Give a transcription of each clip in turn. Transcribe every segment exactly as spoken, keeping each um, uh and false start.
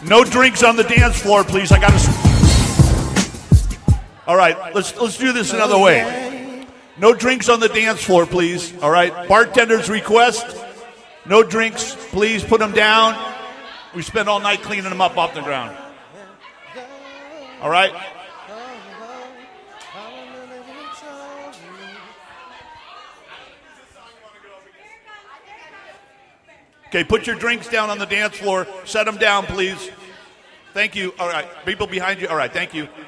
No drinks on the dance floor, please. I gotta. All right, let's let's do this another way. No drinks on the dance floor, please. All right, bartender's request. No drinks, please. Put them down. We spend all night cleaning them up off the ground. All right. Okay, put your drinks down on the dance floor. Set them down, please. Thank you. All right, people behind you. All right, thank you.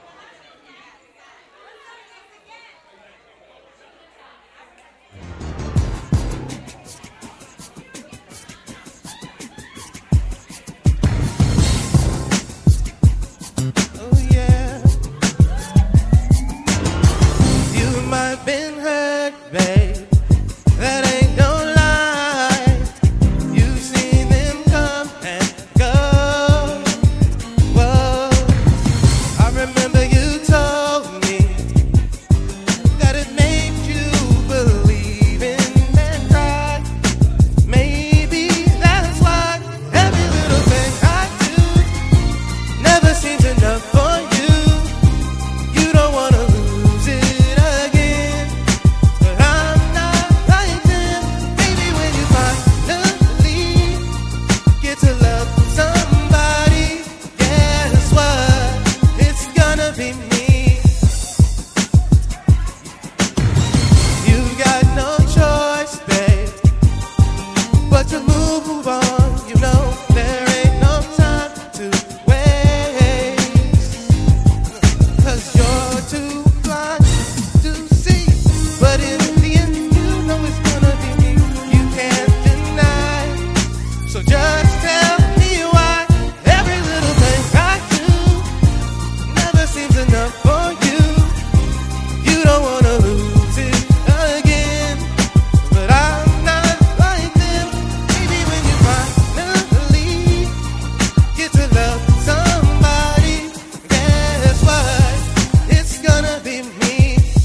Oh, yeah. You might have been hurt, babe. That ain't no lie. You've seen them come and go. Whoa. I remember you told me that it made you believe in mankind. Maybe that's why every little thing I do never seems enough for you. You don't wanna lose it again, but I'm not like them. Maybe when you finally get to love somebody, guess what? It's gonna be me. You got no choice, babe, but to move on. You know there ain't no time to waste, 'cause you're too blind to see. But in the end, you know it's gonna be me. You can't deny. So just tell me why every little thing I do never seems enough for you. You don't wanna lose it again, but I'm not like them. Maybe when you finally get to love somebody, guess what? It's gonna be me.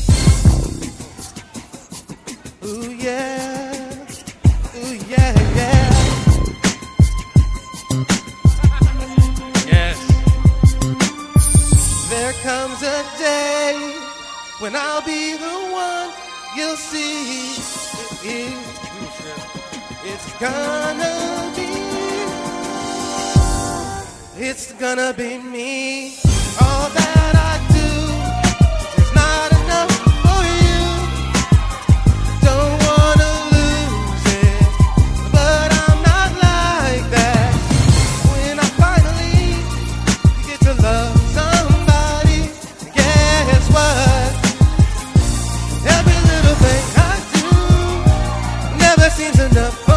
Ooh yeah, ooh yeah, yeah. Yes. There comes a day when I'll be the one you'll see. It is, it's gonna be, it's gonna be me. All that I do is not enough for you. Don't wanna lose it, but I'm not like that. When I finally get to love somebody, guess what? Every little thing I do never seems enough for